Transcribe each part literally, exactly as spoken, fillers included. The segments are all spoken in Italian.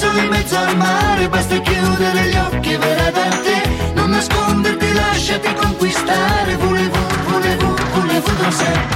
un'isola in mezzo al mare, basta chiudere gli occhi e verrà da te. Non nasconderti, lasciati conquistare. Voulez-vous, voulez-vous, voulez-vous danser?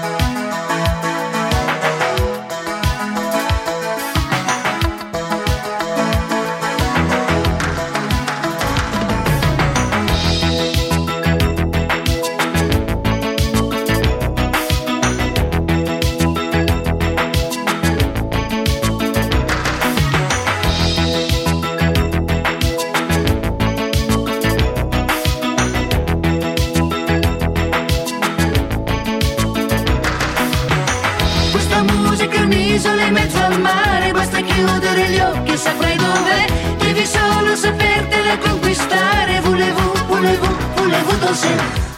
Un'isola in mezzo al mare, basta chiudere gli occhi e saprai dov'è. Devi solo sapertela conquistare. Voulez-vous, voulez-vous, voulez-vous danser?